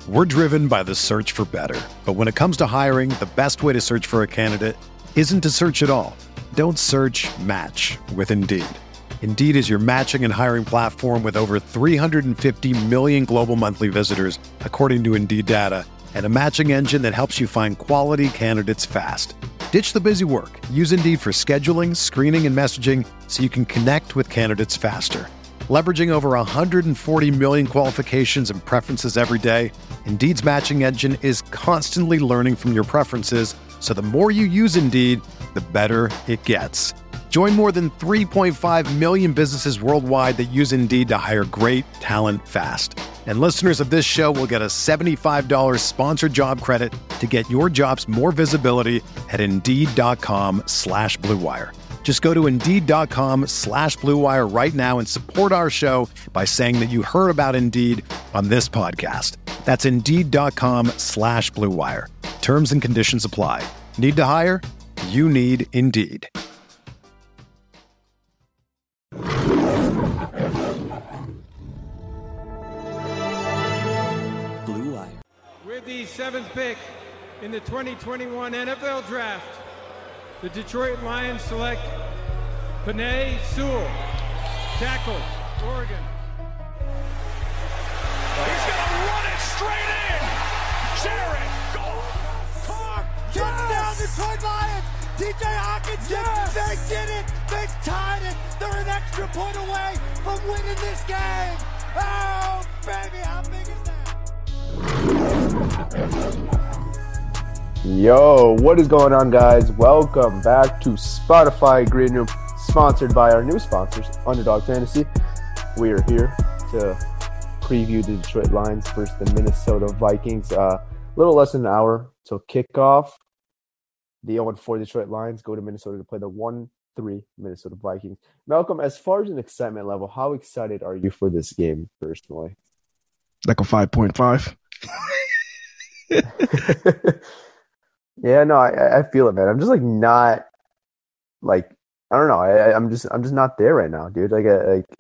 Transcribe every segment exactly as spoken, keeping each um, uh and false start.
We're driven by the search for better. But when it comes to hiring, the best way to search for a candidate isn't to search at all. Don't search, match with Indeed. Indeed is your matching and hiring platform with over three hundred fifty million global monthly visitors, according to Indeed data, and a matching engine that helps you find quality candidates fast. Ditch the busy work. Use Indeed for scheduling, screening, and messaging so you can connect with candidates faster. Leveraging over one hundred forty million qualifications and preferences every day, Indeed's matching engine is constantly learning from your preferences, so the more you use Indeed, the better it gets. Join more than three point five million businesses worldwide that use Indeed to hire great talent fast. And listeners of this show will get a seventy-five dollars sponsored job credit to get your jobs more visibility at Indeed.com slash Blue Wire. Just go to Indeed.com slash Blue Wire right now and support our show by saying that you heard about Indeed on this podcast. That's Indeed.com slash Blue Wire. Terms and conditions apply. Need to hire? You need Indeed. Blue Wire. With the seventh pick in the twenty twenty-one N F L Draft, the Detroit Lions select Penei Sewell, tackle, Oregon. He's going to run it straight in. Jared Goff. Carr, touchdown Detroit Lions. T J Hawkins, yes. They did it. They tied it. They're an extra point away from winning this game. Oh, baby, how big is that? Yo, what is going on, guys? Welcome back to Spotify Green Room, sponsored by our new sponsors, Underdog Fantasy. We are here to preview the Detroit Lions versus the Minnesota Vikings. A uh, little less than an hour till kickoff. The oh and four Detroit Lions go to Minnesota to play the one and three Minnesota Vikings. Malcolm, as far as an excitement level, how excited are you for this game personally? Like a five point five. Yeah, no, I, I feel it, man. I'm just like not like I don't know. I, I'm just I'm just not there right now, dude. Like, I, like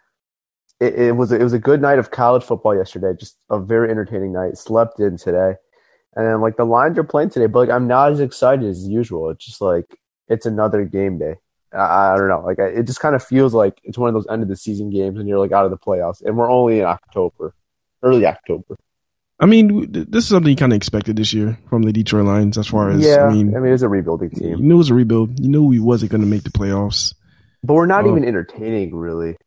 it, it was it was a good night of college football yesterday. Just a very entertaining night. Slept in today, and then like the Lions are playing today, but like I'm not as excited as usual. It's just like it's another game day. I, I don't know. Like I, it just kind of feels like it's one of those end of the season games, and you're like out of the playoffs, and we're only in October, early October. I mean, this is something you kind of expected this year from the Detroit Lions as far as, yeah, I mean, I mean, it was a rebuilding team. You knew it was a rebuild. You knew we wasn't going to make the playoffs. But we're not uh, even entertaining, really.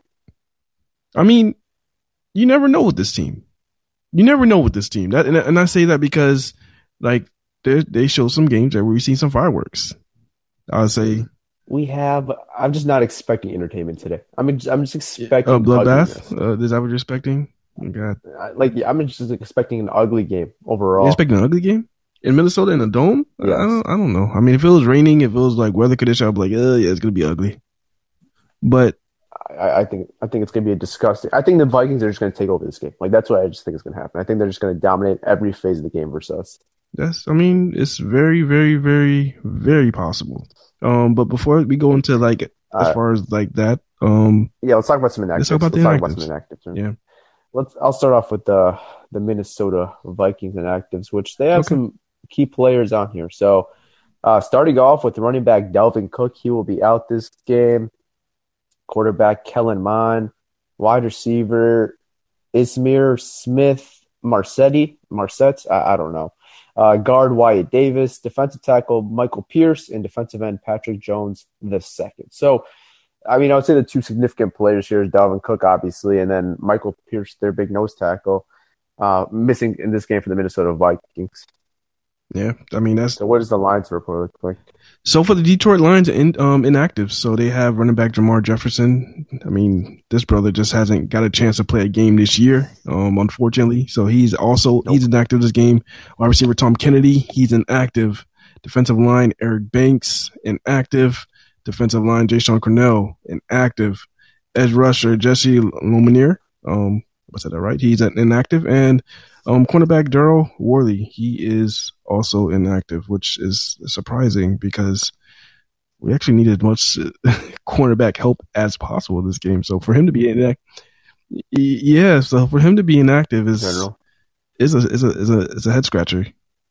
I mean, you never know with this team. You never know with this team. That, and, and I say that because, like, they show some games that we've seen some fireworks. I would say. We have, I'm just not expecting entertainment today. I mean, I'm just expecting. Uh, bloodbath? Uh, is that what you're expecting? Oh, God. Like, I'm just expecting an ugly game overall. You're expecting an ugly game in Minnesota in a dome? Yes. I don't. I don't know. I mean, if it was raining, if it was like weather condition, I'd be like, oh yeah, it's gonna be ugly. But I, I think I think it's gonna be a disgusting. I think the Vikings are just gonna take over this game. Like that's what I just think is gonna happen. I think they're just gonna dominate every phase of the game versus us. That's. I mean, it's very, very, very, very possible. Um, but before we go into like as uh, far as like that, um, yeah, let's talk about some inactives. Let's talk about let's the talk inactives. about some inactives. Yeah. Let's. I'll start off with the the Minnesota Vikings inactives, which they have Okay. some key players on here. So, uh, starting off with running back Dalvin Cook, he will be out this game. Quarterback Kellen Mond, wide receiver Ismir Smith Marsetti, Marset, I, I don't know. Uh, guard Wyatt Davis, defensive tackle Michael Pierce, and defensive end Patrick Jones the second. So, I mean, I would say the two significant players here is Dalvin Cook, obviously, and then Michael Pierce, their big nose tackle, uh, missing in this game for the Minnesota Vikings. Yeah, I mean that's. So, what does the Lions report look like? So for the Detroit Lions, in, um, inactive. So they have running back Jamar Jefferson. I mean, this brother just hasn't got a chance to play a game this year, um, unfortunately. So he's also nope. he's inactive this game. Wide receiver Tom Kennedy, he's inactive. Defensive line Eric Banks, inactive. Defensive line Jayshon Cornell, inactive. Edge rusher Jesse Lumineer, um, I said that right? He's inactive. And um, cornerback Daryl Worley, he is also inactive, which is surprising because we actually needed as much cornerback help as possible this game. So for him to be inactive, yeah, so for him to be inactive is General. it's a it's a it's a it's a head scratcher.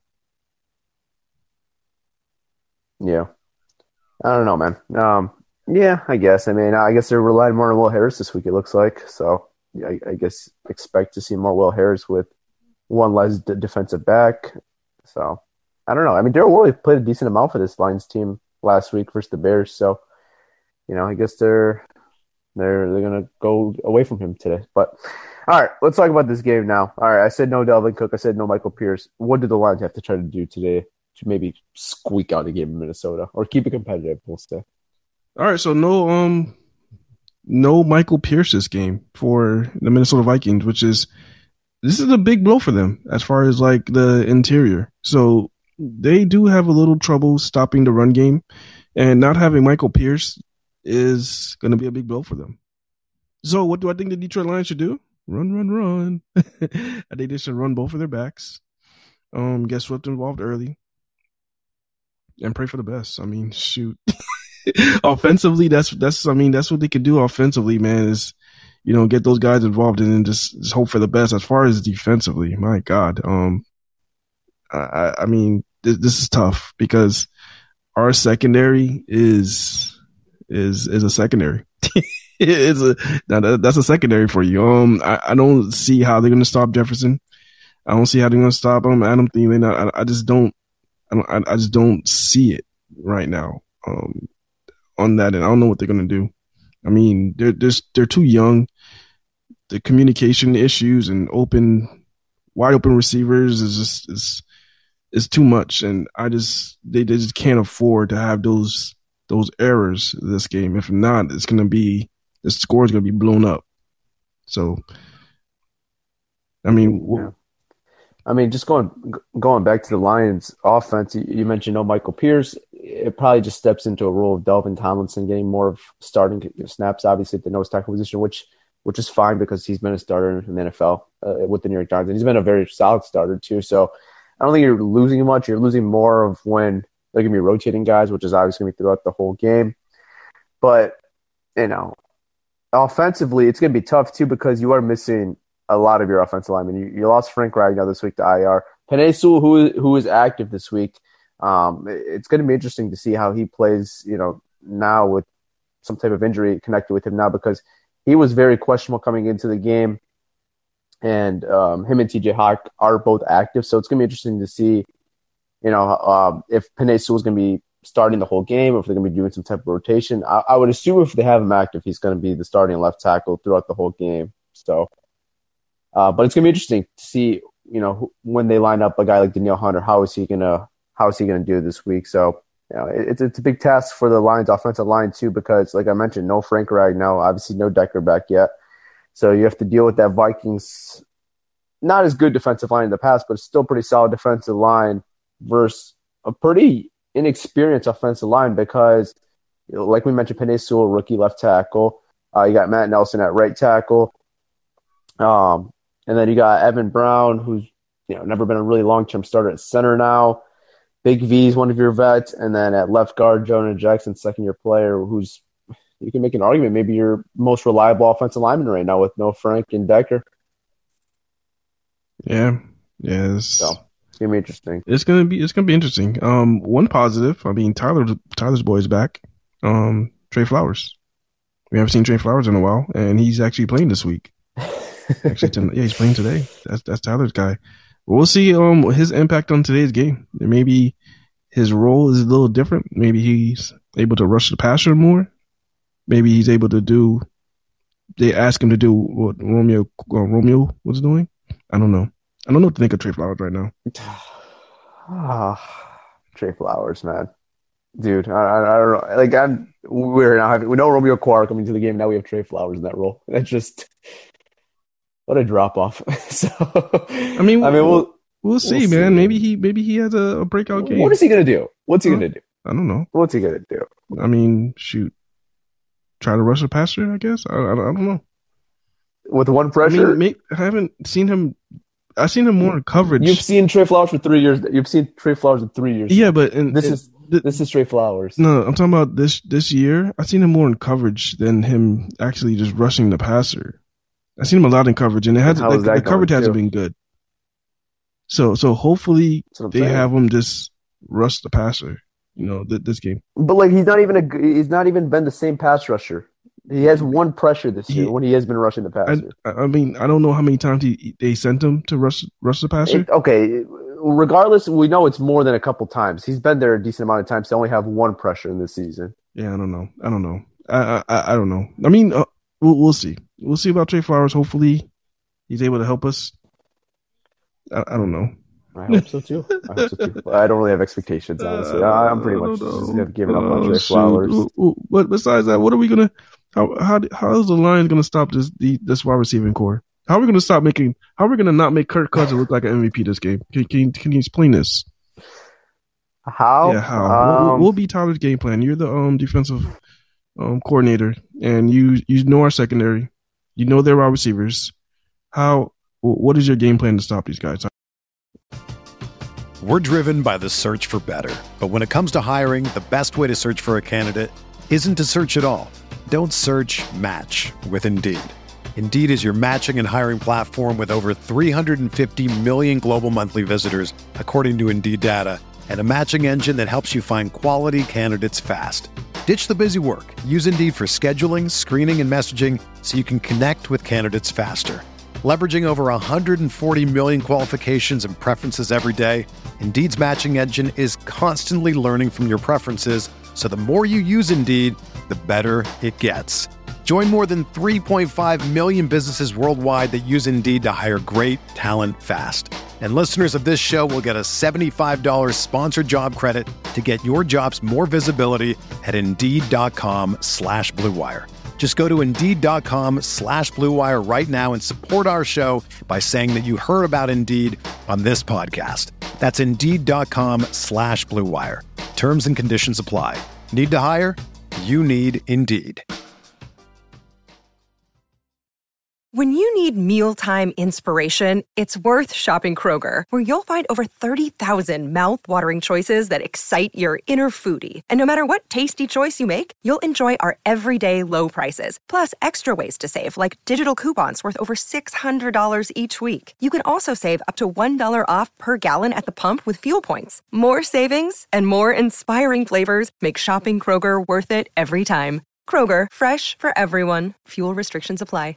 Yeah, I don't know, man. Um, yeah, I guess. I mean, I guess they're relying more on Will Harris this week. It looks like so. Yeah, I, I guess expect to see more Will Harris with one less d- defensive back. So I don't know. I mean, Daryl Worley played a decent amount for this Lions team last week versus the Bears. So you know, I guess they're they're they're gonna go away from him today. But all right, let's talk about this game now. All right, I said no Dalvin Cook. I said no Michael Pierce. What do the Lions have to try to do today to maybe squeak out a game in Minnesota or keep it competitive? We'll say. All right, so no um no Michael Pierce this game for the Minnesota Vikings, which is this is a big blow for them as far as like the interior. So they do have a little trouble stopping the run game, and not having Michael Pierce is going to be a big blow for them. So what do I think the Detroit Lions should do? Run, run, run. I think they should run both of their backs. Um, get swept involved early, and pray for the best. I mean, shoot. Offensively, that's that's. I mean, that's what they can do offensively, man. Is you know get those guys involved and then just, just hope for the best. As far as defensively, my God, um, I, I mean, th- this is tough because our secondary is is is a secondary. It's a that, that's a secondary for you. Um, I, I don't see how they're going to stop Jefferson. I don't see how they're going to stop him. Adam Thielen. I, I just don't. I don't. I just don't see it right now. Um. On that, and I don't know what they're gonna do. I mean, they're they're they're too young. The communication issues and open, wide open receivers is just is is too much, and I just they, they just can't afford to have those those errors this game. If not, it's gonna be the score is gonna be blown up. So, I mean, yeah. I mean, just going going back to the Lions offense, you, you mentioned no Michael Pierce. It probably just steps into a role of Delvin Tomlinson getting more of starting snaps, obviously, at the nose tackle position, which which is fine because he's been a starter in the N F L uh, with the New York Giants. And he's been a very solid starter, too. So I don't think you're losing much. You're losing more of when they're going to be rotating guys, which is obviously going to be throughout the whole game. But, you know, offensively, it's going to be tough, too, because you are missing a lot of your offensive linemen. You, you lost Frank Ragnow this week to I R. Penei Sewell, who, who is active this week, um, it's going to be interesting to see how he plays, you know, now with some type of injury connected with him now because he was very questionable coming into the game. And um, him and T J Hawk are both active. So it's going to be interesting to see, you know, um, if Penei Sewell is going to be starting the whole game or if they're going to be doing some type of rotation. I, I would assume if they have him active, he's going to be the starting left tackle throughout the whole game. So, uh, but it's going to be interesting to see, you know, when they line up a guy like Danielle Hunter, how is he going to how is he going to do this week? So, you know, it, it's it's a big task for the Lions offensive line too, because like I mentioned, no Frank Ragnow, obviously no Decker back yet. So you have to deal with that Vikings, not as good defensive line in the past, but still pretty solid defensive line versus a pretty inexperienced offensive line because, you know, like we mentioned, Penei Sewell, rookie left tackle. Uh, you got Matt Nelson at right tackle. Um, and then you got Evan Brown, who's, you know, never been a really long-term starter at center now. Big V is one of your vets. And then at left guard, Jonah Jackson, second-year player, who's, you can make an argument, maybe your most reliable offensive lineman right now with no Frank and Decker. Yeah. Yes. So it's gonna be interesting. It's gonna be it's gonna be interesting. Um, one positive. I mean, Tyler Tyler's boy is back. Um, Trey Flowers. We haven't seen Trey Flowers in a while, and he's actually playing this week. Actually, t- yeah, he's playing today. That's that's Tyler's guy. We'll see um his impact on today's game. Maybe his role is a little different. Maybe he's able to rush the passer more. Maybe he's able to do. They ask him to do what Romeo uh, Romeo was doing. I don't know. I don't know what to think of Trey Flowers right now. Ah, Trey Flowers, man, dude. I, I, I don't know. Like I'm, we're now having we know Romeo Quark coming to the game. Now we have Trey Flowers in that role. That's just what a drop off. So I mean, I mean, we'll we'll see, we'll man. See. Maybe he maybe he has a, a breakout game. What is he gonna do? What's he huh? gonna do? I don't know. What's he gonna do? I mean, shoot. Try to rush a passer, I guess. I, I, I don't know. With one pressure, I, mean, I haven't seen him. I've seen him more in coverage. You've seen Trey Flowers for three years. You've seen Trey Flowers in three years. Yeah, but in, this in, is th- this is Trey Flowers. No, I'm talking about this this year. I've seen him more in coverage than him actually just rushing the passer. I've seen him a lot in coverage, and it has the, the coverage hasn't been good. So so hopefully they saying. have him just rush the passer. You know, th- this game. But like he's not even a he's not even been the same pass rusher. He has one pressure this year He, when he has been rushing the passer. I, I mean, I don't know how many times he they sent him to rush rush the passer. It, okay, regardless, we know it's more than a couple times. He's been there a decent amount of times to only have one pressure in this season. Yeah, I don't know. I don't know. I I, I don't know. I mean, uh, we'll we'll see. We'll see about Trey Flowers. Hopefully, he's able to help us. I, I don't know. I hope so too. I hope so too. I don't really have expectations, honestly. I, I'm pretty much just giving up on Oh, Trey shoot. Flowers. But besides that, what are we gonna? How how how is the Lions gonna stop this the, this wide receiving core? How are we gonna stop making? How are we gonna not make Kirk Cousins look like an M V P this game? Can can, can you explain this? How? Yeah, how? Um, what will be Tyler's game plan? You're the um defensive um coordinator, and you you know our secondary. You know their wide receivers. How? What is your game plan to stop these guys? We're driven by the search for better. But when it comes to hiring, the best way to search for a candidate isn't to search at all. Don't search, match with Indeed. Indeed is your matching and hiring platform with over three hundred fifty million global monthly visitors, according to Indeed data, and a matching engine that helps you find quality candidates fast. Ditch the busy work. Use Indeed for scheduling, screening, and messaging so you can connect with candidates faster. Leveraging over one hundred forty million qualifications and preferences every day, Indeed's matching engine is constantly learning from your preferences, so the more you use Indeed, the better it gets. Join more than three point five million businesses worldwide that use Indeed to hire great talent fast. And listeners of this show will get a seventy-five dollars sponsored job credit to get your jobs more visibility at Indeed.com slash Blue Wire. Just go to Indeed.com slash Blue Wire right now and support our show by saying that you heard about Indeed on this podcast. That's Indeed.com slash Blue Wire. Terms and conditions apply. Need to hire? You need Indeed. When you need mealtime inspiration, it's worth shopping Kroger, where you'll find over thirty thousand mouth-watering choices that excite your inner foodie. And no matter what tasty choice you make, you'll enjoy our everyday low prices, plus extra ways to save, like digital coupons worth over six hundred dollars each week. You can also save up to one dollar off per gallon at the pump with fuel points. More savings and more inspiring flavors make shopping Kroger worth it every time. Kroger, fresh for everyone. Fuel restrictions apply.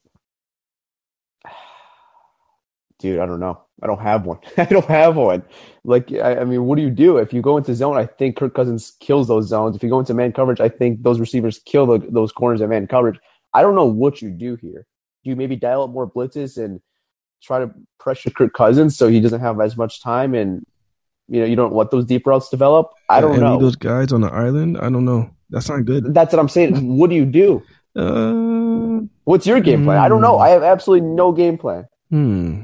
Dude, I don't know. I don't have one. I don't have one. Like, I, I mean, what do you do? If you go into zone, I think Kirk Cousins kills those zones. If you go into man coverage, I think those receivers kill the, those corners at man coverage. I don't know what you do here. Do you maybe dial up more blitzes and try to pressure Kirk Cousins so he doesn't have as much time and, you know, you don't let those deep routes develop? I don't and know. leave those guys on the island? I don't know. That's not good. That's what I'm saying. What do you do? Uh, What's your game plan? I don't know. I have absolutely no game plan. Hmm.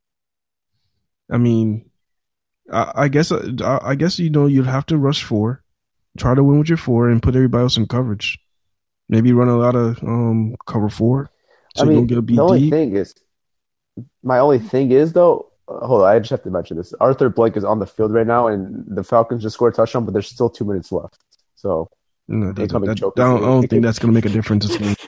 I mean, I, I guess I, I guess you know you'd have to rush four, try to win with your four, and put everybody else in coverage. Maybe run a lot of um cover four, so I you mean, don't get a beat the only deep. thing is, my only thing is though. Uh, hold on, I just have to mention this. Arthur Blank is on the field right now, and the Falcons just scored a touchdown, but there's still two minutes left. So, No, that, incoming that, choke I don't, is- I don't think that's going to make a difference this game.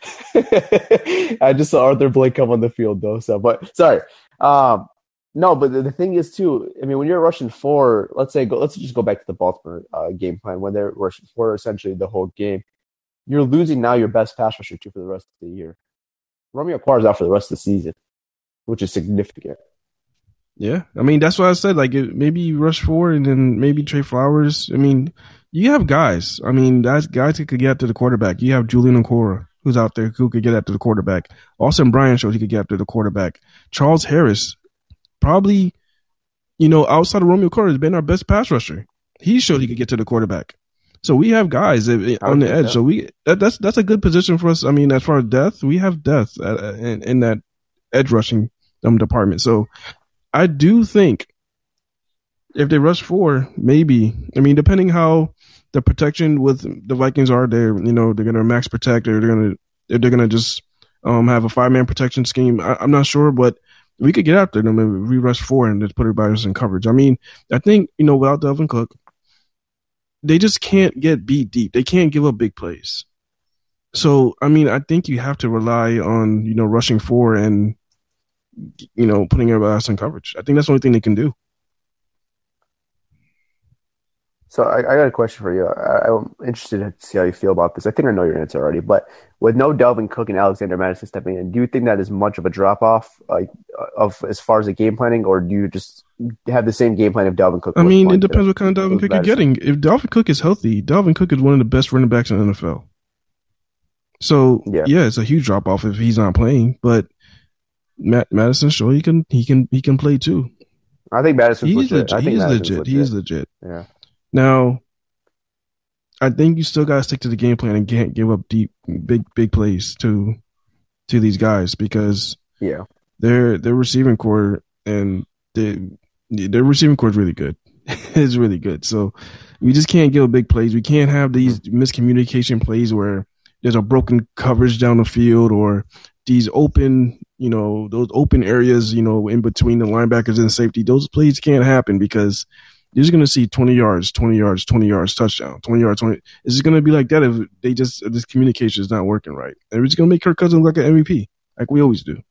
I just saw Arthur Blank come on the field though. So, but sorry. Um, no, but the, the thing is too. I mean, when you're rushing four, let's say, go, let's just go back to the Baltimore uh, game plan when they're rushing four essentially the whole game. You're losing now your best pass rusher too for the rest of the year. Romeo Quar's out for the rest of the season, which is significant. Yeah, I mean that's why I said like it, maybe you rush four and then maybe Trey Flowers. I mean, you have guys. I mean, that's guys who could get after the quarterback. You have Julian Okora who's out there who could get after the quarterback. Austin Bryan showed he could get after the quarterback. Charles Harris, probably, you know, outside of Romeo Quarter, has been our best pass rusher. He showed he could get to the quarterback. So we have guys on the edge. So we that, that's that's a good position for us. I mean, as far as depth, we have depth uh, in, in that edge rushing um, department. So I do think if they rush four, maybe. I mean, depending how the protection with the Vikings are, they're you know they're gonna max protect, or they're gonna if they're gonna just um, have a five man protection scheme. I, I'm not sure, but we could get after them if we rush four and just put everybody else in coverage. I mean, I think you know without Delvin Cook, they just can't get beat deep. They can't give up big plays. So I mean, I think you have to rely on you know rushing four and you know, putting everybody else in coverage. I think that's the only thing they can do. So I, I got a question for you. I, I'm interested to see how you feel about this. I think I know your answer already, but with no Dalvin Cook and Alexander Mattison stepping in, do you think that is much of a drop off, like of as far as the game planning, or do you just have the same game plan if Dalvin Cook? I mean, it depends what kind of Dalvin Cook you're getting. If Dalvin Cook is healthy, Dalvin Cook is one of the best running backs in the N F L. So yeah, yeah it's a huge drop off if he's not playing, but Matt Madison, sure he can he can he can play too. I think Madison's he's legit. legit. I think he's Madison's legit. legit. He's legit. Yeah. Now, I think you still got to stick to the game plan and can't give up deep, big, big plays to to these guys because yeah, their their receiving core and they, their receiving core is really good. It's really good. So we just can't give up big plays. We can't have these miscommunication plays where there's a broken coverage down the field or these open, you know, those open areas, you know, in between the linebackers and safety. Those plays can't happen because you're just going to see twenty yards, twenty yards, twenty yards, touchdown, twenty yards, twenty. It's just going to be like that if they just, if this communication is not working right. And we're just going to make Kirk Cousins like an M V P, like we always do.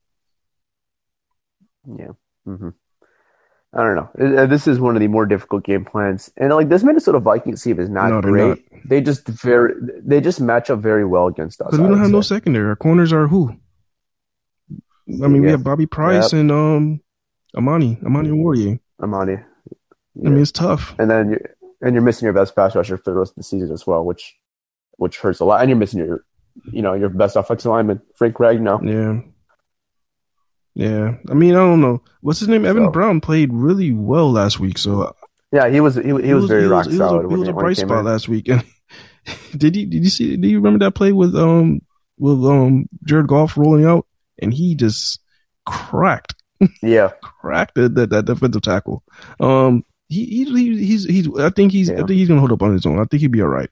Yeah. Mm-hmm. I don't know. This is one of the more difficult game plans. And like this Minnesota Vikings team is not no, great. Not. They just very, they just match up very well against us. Because we don't have say. no secondary. Our corners are who? I mean, yeah. we have Bobby Price yep. and um, Amani, Amani Warrior. Amani. Yeah. I mean, it's tough. And then you're, and you're missing your best pass rusher for the rest of the season as well, which which hurts a lot. And you're missing your, you know, your best offensive lineman, Frank Ragnow. Yeah. Yeah. I mean, I don't know. What's his name? Evan so, Brown played really well last week. So yeah, he was he, he, was, he was very he rock was, solid. He was a, he was a bright spot in. last week. And did you did you see? Do you remember that play with um with um Jared Goff rolling out and he just cracked? Yeah, cracked that that, that defensive tackle. Um. He, he he's he's I think he's yeah. I think he's gonna hold up on his own. I think he'll be all right.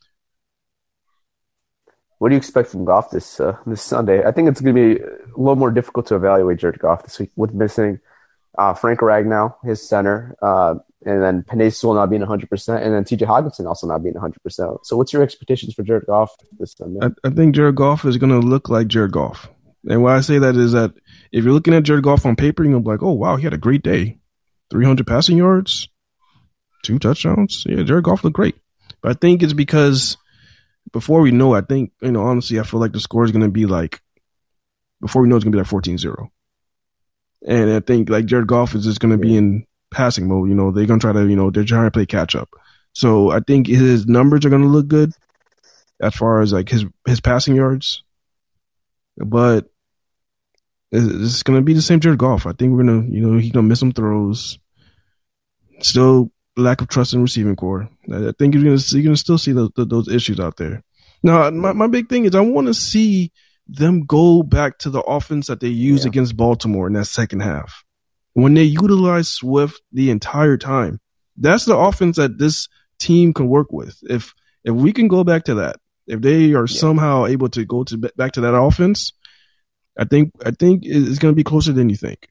What do you expect from Goff this uh, this Sunday? I think it's gonna be a little more difficult to evaluate Jared Goff this week with missing uh, Frank Ragnow, his center, uh, and then Penei Sewell not being one hundred percent, and then T J Hockenson also not being one hundred percent. So, what's your expectations for Jared Goff this Sunday? I, I think Jared Goff is gonna look like Jared Goff, and why I say that is that if you're looking at Jared Goff on paper, you're gonna be like, oh wow, he had a great day. three hundred passing yards, two touchdowns. Yeah, Jared Goff looked great. But I think it's because before we know, I think, you know, honestly, I feel like the score is going to be like, before we know, it's going to be like fourteen zero. And I think like Jared Goff is just going to yeah. be in passing mode. You know, they're going to try to, you know, they're trying to play catch up. So I think his numbers are going to look good as far as like his, his passing yards. But it's going to be the same Jared Goff. I think we're going to, you know, he's going to miss some throws. Still lack of trust in receiving core. I think you're going to you're going to still see those, those issues out there. Now, my, my big thing is I want to see them go back to the offense that they used yeah. against Baltimore in that second half. When they utilized Swift the entire time. That's the offense that this team can work with. If if we can go back to that, if they are yeah. somehow able to go to back to that offense, I think I think it's going to be closer than you think.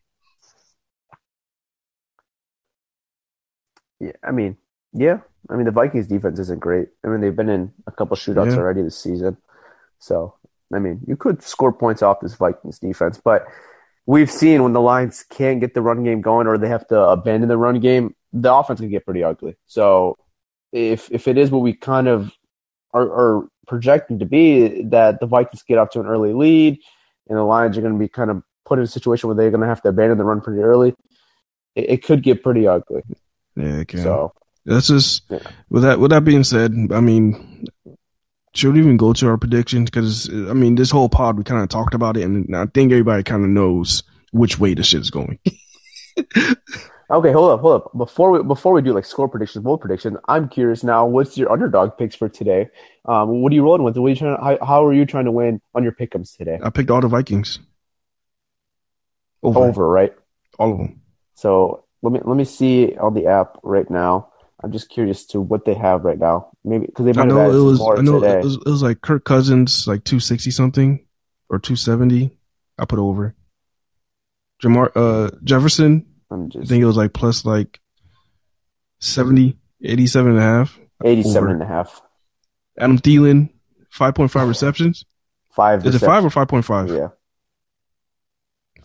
Yeah, I mean, yeah. I mean, the Vikings defense isn't great. I mean, they've been in a couple shootouts yeah. already this season. So, I mean, you could score points off this Vikings defense, but we've seen when the Lions can't get the run game going or they have to abandon the run game, the offense can get pretty ugly. So, if if it is what we kind of are, are projecting to be, that the Vikings get up to an early lead and the Lions are going to be kind of put in a situation where they're going to have to abandon the run pretty early, it, it could get pretty ugly. Yeah, it can. So that's just yeah. with that. With that being said, I mean, should we even go to our predictions? Because I mean, this whole pod we kind of talked about it, and I think everybody kind of knows which way the shit is going. Okay, hold up, hold up. Before we before we do like score predictions, bold predictions, I'm curious now. What's your underdog picks for today? Um, what are you rolling with? What are you trying to, how, how are you trying to win on your pick'ems today? I picked all the Vikings. Over. Over, right? All of them. So let me let me see on the app right now. I'm just curious to what they have right now. Maybe because they might have added it was, some more I know today. It was, it was like Kirk Cousins, like two sixty something or two seventy. I put over. Jamar uh, Jefferson. I'm just, I think it was like plus like seventy, eighty-seven and a half. eighty-seven over. and a half. Adam Thielen, five point five receptions. Five. Is it five or five point five? Yeah.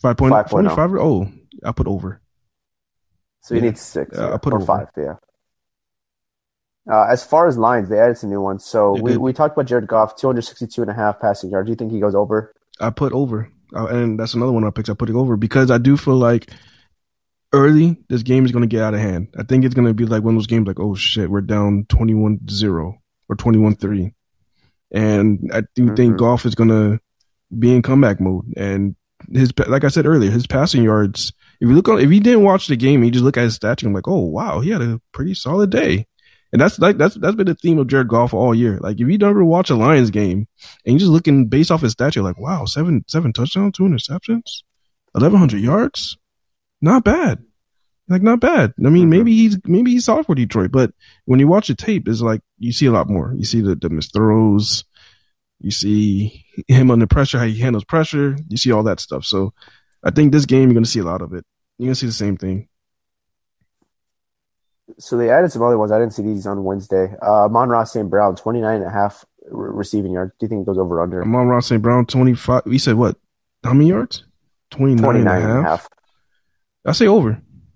Five point five point five. Oh, I put over. So you Yeah. need six. Yeah, Yeah, I put or over. five. Yeah. Uh, as far as lines, they added some new ones. So They we, did. we talked about Jared Goff, two sixty-two and a half passing yards. Do you think he goes over? I put over, uh, and that's another one I picked. I put it over because I do feel like early this game is going to get out of hand. I think it's going to be like one of those games like, oh shit, we're down twenty-one zero or twenty-one three, and I do Mm-hmm. think Goff is going to be in comeback mode. And his, like I said earlier, his passing yards. If you look on, if you didn't watch the game, you just look at his stats, and I'm like, oh wow, he had a pretty solid day. And that's like that's that's been the theme of Jared Goff all year. Like if you never watch a Lions game and you're just looking based off his stats, you're like, wow, seven seven touchdowns, two interceptions, eleven hundred yards, not bad. Like not bad. I mean, Mm-hmm. maybe he's maybe he's solid for Detroit, but when you watch the tape, it's like you see a lot more. You see the the missed throws, you see him under pressure, how he handles pressure, you see all that stuff. So I think this game you're gonna see a lot of it. You're gonna see the same thing. So they added some other ones. I didn't see these on Wednesday. Uh, Amon-Ra Saint Brown, twenty-nine and a half re- receiving yards. Do you think it goes over or under? Amon-Ra Saint Brown, twenty-five. We said what? How many yards? twenty-nine, twenty-nine and a half. and a half. I say over.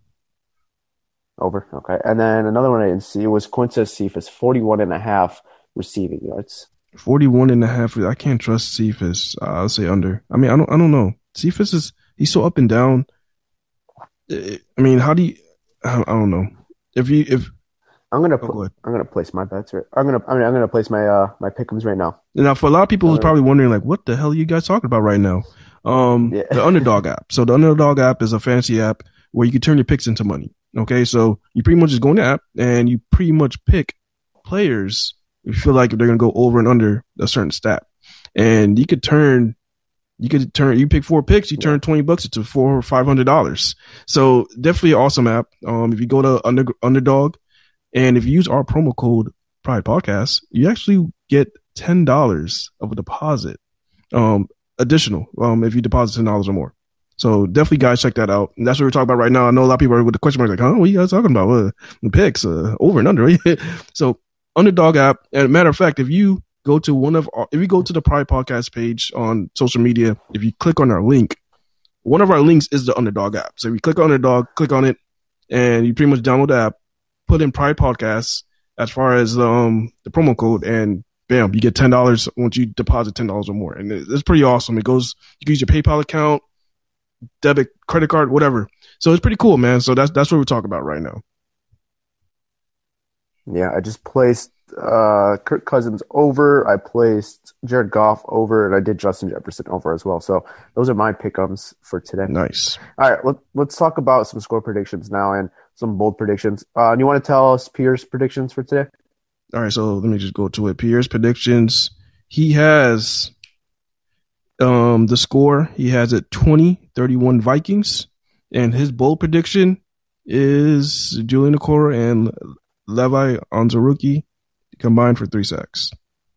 Over. Okay. And then another one I didn't see was Quintez Cephas, forty-one and a half receiving yards. forty-one and a half. I can't trust Cephas. Uh, I'll say under. I mean, I don't I don't know. Cephas is, he's so up and down. I mean, how do you, I, I don't know. If you, if, I'm gonna oh, put, go ahead. I'm gonna place my bets right. I'm gonna I mean I'm gonna place my uh my pick'ems right now. Now, for a lot of people who's Uh, probably wondering, like, what the hell are you guys talking about right now? Um, Yeah. the Underdog app. So the Underdog app is a fancy app where you can turn your picks into money. Okay, so you pretty much just go in the app and you pretty much pick players if you feel like they're gonna go over and under a certain stat, and you could turn, you could turn, you pick four picks, you turn twenty bucks into four or five hundred dollars. So definitely an awesome app. Um, if you go to under, Underdog. And if you use our promo code Pride Podcast, you actually get ten dollars of a deposit, um, additional, um, if you deposit ten dollars or more. So definitely, guys, check that out. And that's what we're talking about right now. I know a lot of people are with the question mark, like, huh, what are you guys talking about? Uh, the picks, uh, over and under. So Underdog app. And matter of fact, if you go to one of our, if you go to the Pride Podcast page on social media, if you click on our link, one of our links is the Underdog app. So if you click on Underdog, click on it, and you pretty much download the app. Put in Pride Podcasts as far as um the promo code, and bam, you get ten dollars once you deposit ten dollars or more. And it, it's pretty awesome. It goes, you can use your PayPal account, debit, credit card, whatever. So it's pretty cool, man. So that's that's what we're talking about right now. Yeah, I just placed uh, Kirk Cousins over. I placed Jared Goff over, and I did Justin Jefferson over as well. So those are my pick'ems for today. Nice. All right, let, let's talk about some score predictions now and some bold predictions. Uh, and you want to tell us Pierre's predictions for today? All right, so let me just go to it. Pierre's predictions. He has um the score. He has it twenty thirty-one Vikings, and his bold prediction is Julian Okoro and Levi Onwuzurike combined for three sacks.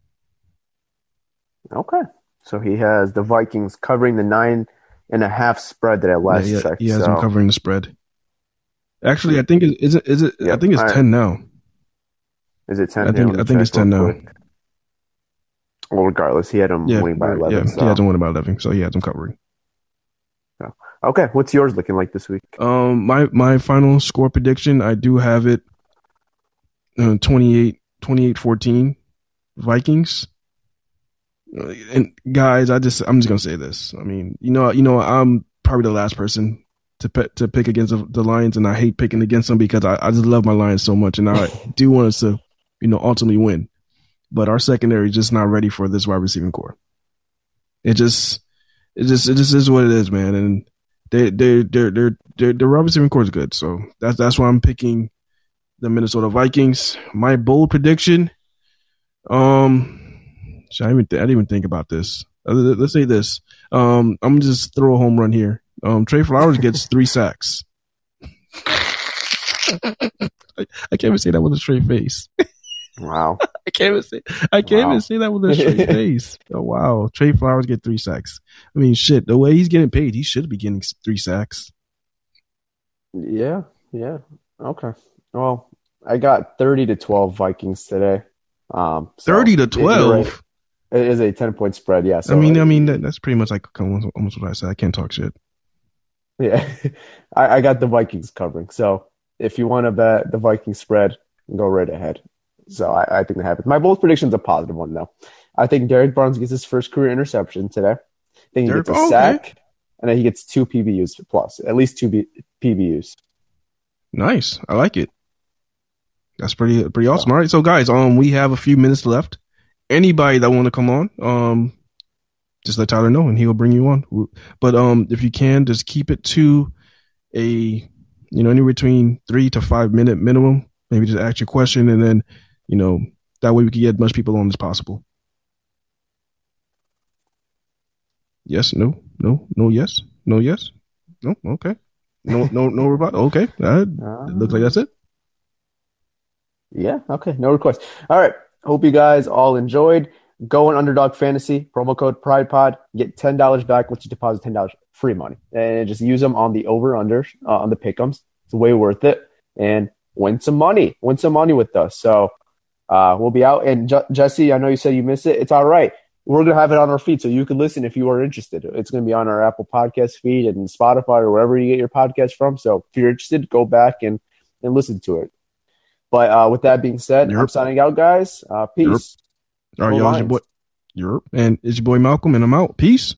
Okay. So he has the Vikings covering the nine and a half spread that I last yeah, checked. he has so. him covering the spread. Actually, I think it is it is it. Yeah, I think it's all right. ten now. Is it ten? I think Yeah, I think it's ten now. quick. Well, regardless, he had him Yeah, winning by eleven. yeah, so. he has him winning by eleven, so he has him covering. Okay, what's yours looking like this week? Um, my my final score prediction, I do have it uh, twenty-eight fourteen Vikings. Uh, and guys, I just I'm just gonna say this. I mean, you know, you know, I'm probably the last person to pe- to pick against the, the Lions, and I hate picking against them because I, I just love my Lions so much, and I do want us to, you know, ultimately win. But our secondary is just not ready for this wide receiving core. It just, it just, it just is what it is, man. And they, they, they're, they're, they're, the wide receiving core is good, so that's that's why I'm picking the Minnesota Vikings. My bold prediction, um, I didn't even, th- I didn't even think about this. Uh, Let's say this. Um, I'm gonna just throw a home run here. Um, Trey Flowers gets three sacks. I, I can't even say that with a straight face. Wow. I can't even say I can't Wow. even say that with a straight face. Oh wow, Trey Flowers get three sacks. I mean, shit. The way he's getting paid, he should be getting three sacks. Yeah, yeah. Okay. Well, I got thirty to twelve Vikings today. Um, so Thirty to you're twelve. right. It is a ten point spread. Yeah. So I mean, I mean that, that's pretty much like almost, almost what I said. I can't talk shit. Yeah, I, I got the Vikings covering. So if you want to bet the Vikings spread, go right ahead. So I, I think that happens. My bold prediction is a positive one, though. I think Derek Barnes gets his first career interception today. I think he Derek, gets a oh, sack, okay. and then he gets two P B Us plus, at least two B, P B Us. Nice. I like it. That's pretty pretty awesome. All right, so guys, um, we have a few minutes left. Anybody that want to come on, um, just let Tyler know, and he'll bring you on. But um, if you can, just keep it to a, you know, anywhere between three to five minute minimum. Maybe just ask your question, and then, you know, that way we can get as much people on as possible. Yes, no, no, no, yes, no, yes, no, okay, no, no, no rebuttal. Okay, all right. It looks like that's it. Yeah, okay, no request. All right, hope you guys all enjoyed. Go on Underdog Fantasy, promo code PridePod, get ten dollars back once you deposit ten dollars, free money. And just use them on the over-under, uh, on the pick'ems. It's way worth it. And win some money. Win some money with us. So uh, we'll be out. And Je- Jesse, I know you said you missed it. It's all right. We're going to have it on our feed, so you can listen if you are interested. It's going to be on our Apple Podcast feed and Spotify or wherever you get your podcast from. So if you're interested, go back and, and listen to it. But uh, with that being said, Europe. I'm signing out, guys. Uh, peace. Europe. All right, y'all. It's your boy, Europe. And it's your boy Malcolm, and I'm out. Peace.